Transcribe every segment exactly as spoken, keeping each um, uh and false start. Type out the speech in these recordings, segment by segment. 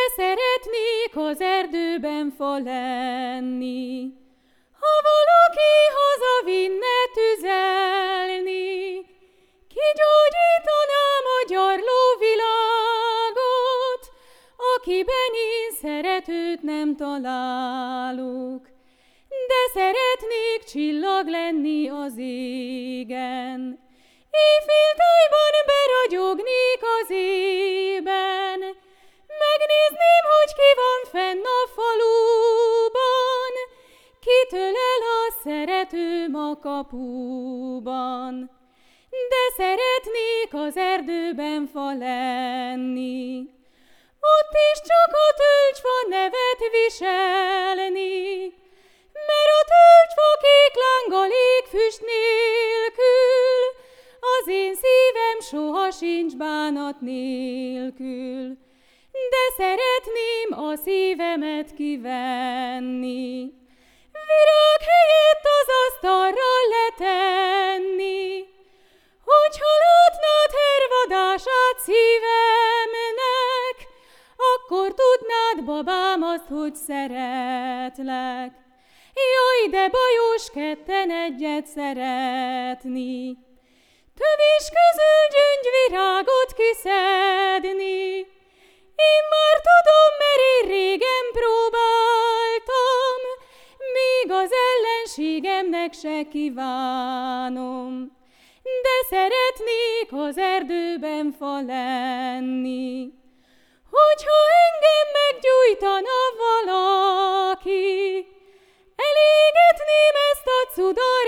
szeretnék az erdőben fa lenni, ha valaki hazavinne tüzelni, kigyógyítanám a gyarló világot, akiben én szeretőt nem találok. De szeretnék csillag lenni az égen, éjféltájban beragyognék az ében, megnézném, hogy ki van fenn a faluban, kitől el a szeretőm a kapuban. De szeretnék az erdőben fa lenni, ott is csak a tölgyfa nevet viselni, mert a tölgyfa kék lánggal ég füst nélkül, az én szívem soha sincs bánat nélkül. De szeretném a szívemet kivenni, virág helyett az asztalra letenni, hogyha látnád hervadását szívemnek, akkor tudnád, babám, azt, hogy szeretlek. Jaj, de bajos ketten egyet szeretni, tövés közül gyöngyvirágot kiszedni. Én már tudom, mert én régen próbáltam, még az ellenségemnek se kívánom. De szeretnék az erdőben fa lenni, hogyha engem meggyújtana valaki, elégetném ezt a cudar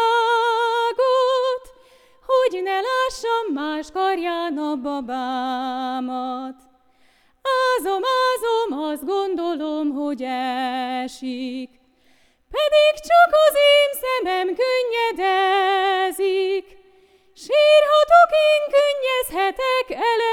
világot, hogy ne lássam más karján a babámat. Ázom, ázom, azt gondolom, hogy esik, pedig csak az én szemem könnyedezik. Sírhatok, én könnyezhetek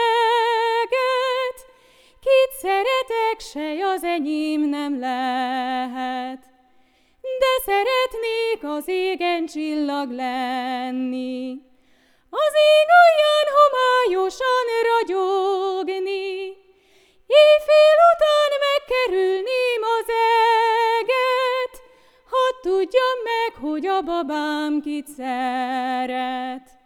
eleget, kit szeretek, sej az enyém nem lehet. De szeretnék az égen csillag lenni, az ég alján homályosan ragyogni, éjfél után megkerülném az eget, hadd tudjam meg, hogy a babám kit szeret.